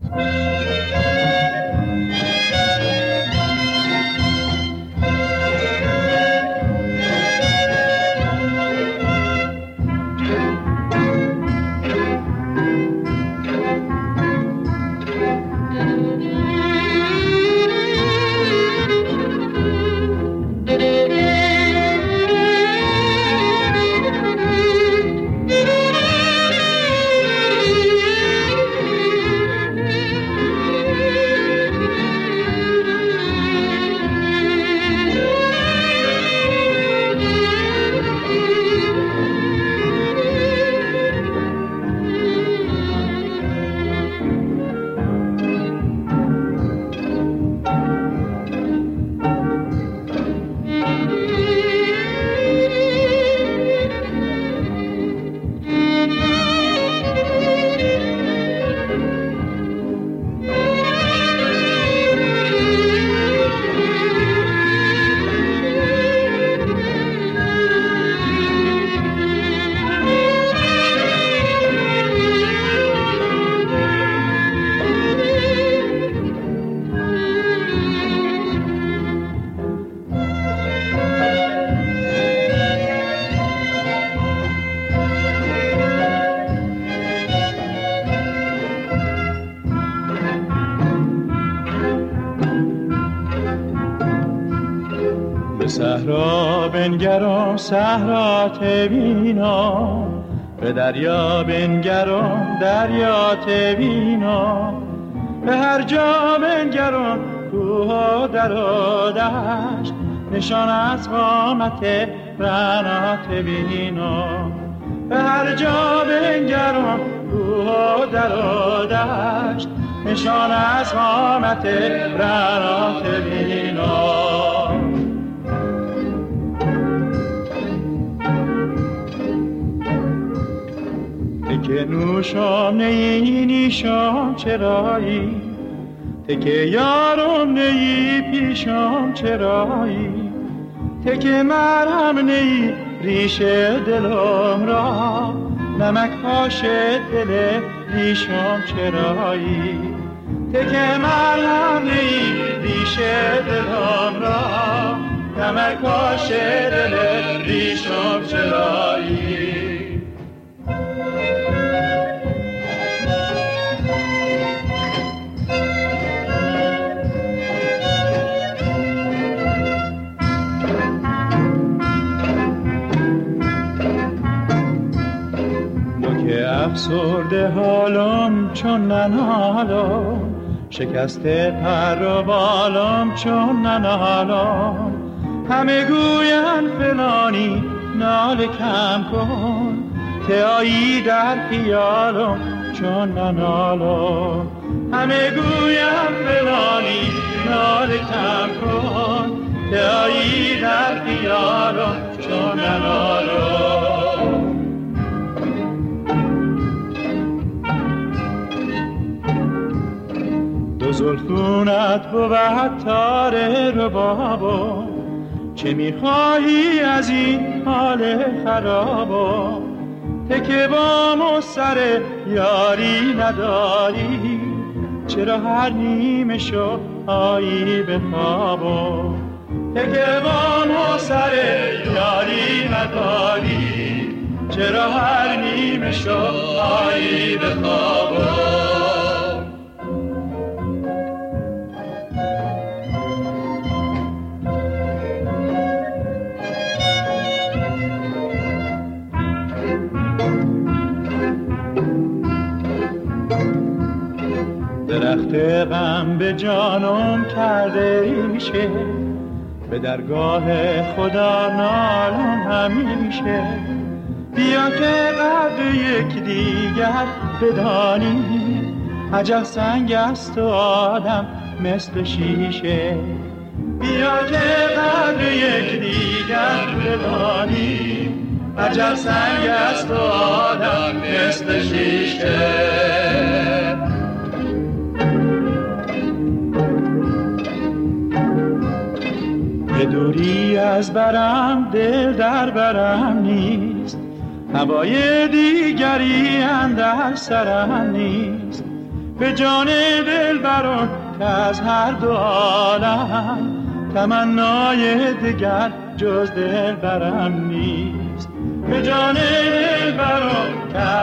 صحرا بنگرم صحرات بینم، به دریا بنگرم دریات بینم، به هر جا بنگرم کوه و در و دشت، نشان از قامت رعنات بینم. به هر جا بنگرم کوه و در و دشت، نشان از قامت رعنات بینم. تکه نوشم نیی نیشم چرایی، تکه یارم نیی پیشم چرایی، تکه مرهم نیی ریش دلم را، نمک پاش دل ریشم چرایی، تکه مرهم نیی ریش دلم را، نمک پاش دل ریشم چرایی. افسرده حالم چون ننالم، شکسته پر و بالم چون ننالم، همه گوین فلانی ناله کم کن، تایی در خیالم چون ننالم، همه گوین فلانی ناله کم کن، تایی در خیالم چون ننالم. زلفونت بود تار ربابا، چه میخواهی از این حال خرابا، تکه بام و سر یاری نداری، چرا هر نیمه شو آیی به خوابا، تکه بام و سر یاری نداری، چرا هر نیمه شو آیی به خوابا. درخت غم به جانم کرده ریشه، به درگاه خدا نالم همیشه، بیا که قدر یک دیگر بدانی، عجب سنگ است و آدم مثل شیشه، بیا که قدر یک دیگر بدانی، عجب سنگ است و آدم مثل شیشه. به دوری از برم دل در برم نیست، هوای دیگری اندر سرم نیست، به جان دلبران که از هر دو عالم تمنای دگر جز دلبرم نیست. به جان دلبران که